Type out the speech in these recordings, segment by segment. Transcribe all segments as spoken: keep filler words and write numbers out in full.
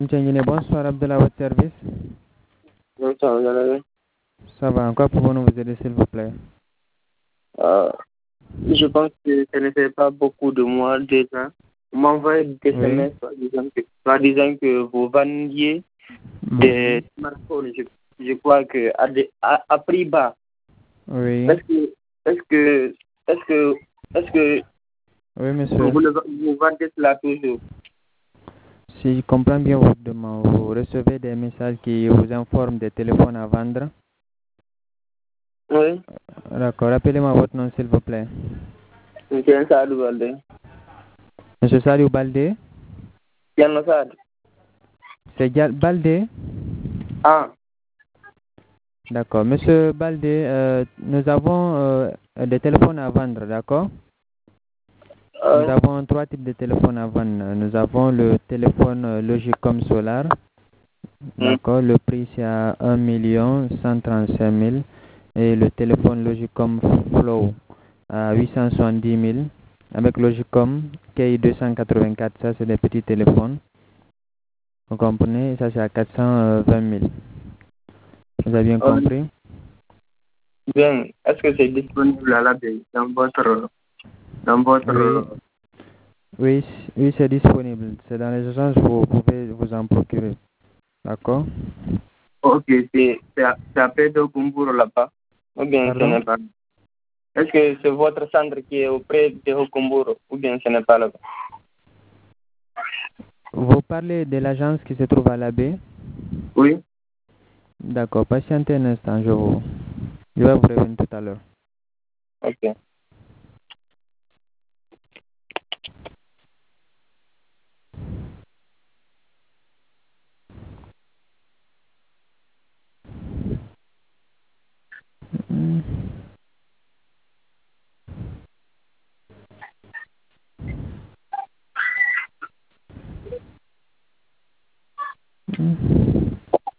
Mtengine, bonsoir Abdallah, votre service. Bonsoir, vous allez bien? Ça va, encore pouvons-nous vous aider s'il vous plaît? Euh, je pense que ça ne fait pas beaucoup de mois déjà. On m'a envoyé des S M S Oui. disant que, en disant que vous vendiez des smartphones, je, je crois que à, des- à, à prix bas. Oui. Est-ce que, est-ce que, est-ce que, est-ce que Oui, monsieur. vous, le- vous vendez cela toujours? Si je comprends bien votre demande, vous recevez des messages qui vous informent des téléphones à vendre. Oui. D'accord, rappelez-moi votre nom s'il vous plaît. Monsieur Saadou Balde. Monsieur Saliou Balde. Yanno Saad. C'est Dial- Balde. Ah, D'accord. Monsieur Balde, euh, nous avons euh, des téléphones à vendre, d'accord? Nous euh, avons trois types de téléphones à vendre. Nous avons le téléphone euh, Logicom Solar. hmm. D'accord, le prix c'est à un million cent trente-cinq mille et le téléphone Logicom Flow à huit cent soixante-dix mille avec Logicom K I deux cent quatre-vingt-quatre, ça c'est des petits téléphones. Vous comprenez, ça c'est à quatre cent vingt mille. Vous avez bien Euh, compris? bien, est-ce que c'est disponible à la baie dans votre, dans votre, Oui, oui, oui c'est disponible. C'est dans les agences, vous pouvez vous en procurer. D'accord? ok, c'est, c'est à, c'est à Pedro Kumburo là-bas, ou bien ce Pardon? n'est pas? Est-ce que c'est votre centre qui est auprès de Hokumburo, ou bien ce n'est pas là-bas? Vous parlez de l'agence qui se trouve à la baie? Oui. D'accord, patientez un instant, je, vous, je vais vous revenir tout à l'heure. Ok. Mm. Mm.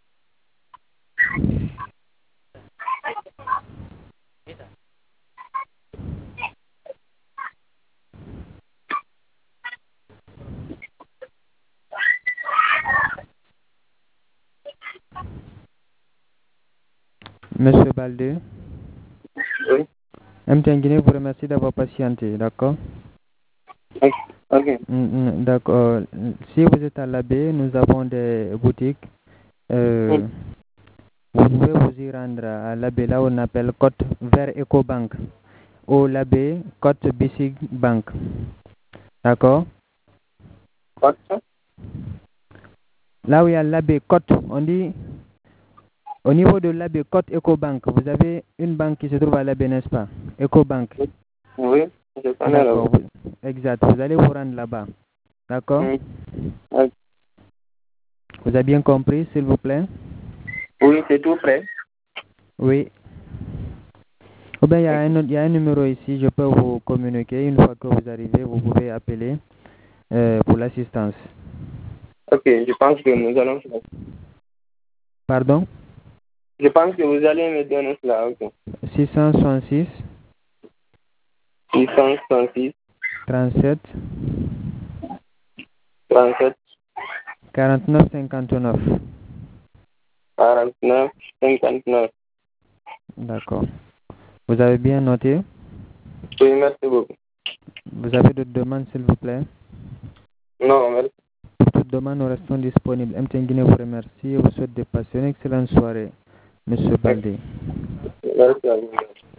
Monsieur Balde, Oui. M T N Guinée vous remercie d'avoir patienté, d'accord? Ok. Ok. Mm, mm, D'accord. Si vous êtes à la baie, nous avons des boutiques. Hmm. Euh, vous pouvez vous y rendre à la baie, là où on appelle Côte vers EcoBank ou la baie Côte Bissig Bank, d'accord? Quoi? Là où il y a la baie Côte, on dit au niveau de la baie Côte EcoBank, vous avez une banque qui se trouve à la baie, n'est-ce pas? EcoBank. Oui, je connais là-bas. D'accord, vous- exact. Vous allez vous rendre là-bas. D'accord? Hmm. Ok. Vous avez bien compris, s'il vous plaît? Oui, c'est tout prêt. Oui. Ou bien il y a Ok. un, autre- il y a un numéro ici, je peux vous communiquer. Une fois que vous arrivez, vous pouvez appeler euh, pour l'assistance. Ok, je pense que nous allons faire. Pardon? Je pense que vous allez me donner cela. Ok. six cent soixante-six, six cent soixante-six, trente-sept, trente-sept, quarante-neuf, cinquante-neuf. quarante-neuf, cinquante-neuf. D'accord. Vous avez bien noté? Oui, merci beaucoup. Vous avez d'autres demandes, s'il vous plaît? Non, merci. Pour toute demande, nous restons disponibles. M T N Guinée vous remercie et vous souhaite de passer une excellente soirée, Monsieur Balde. Merci à vous.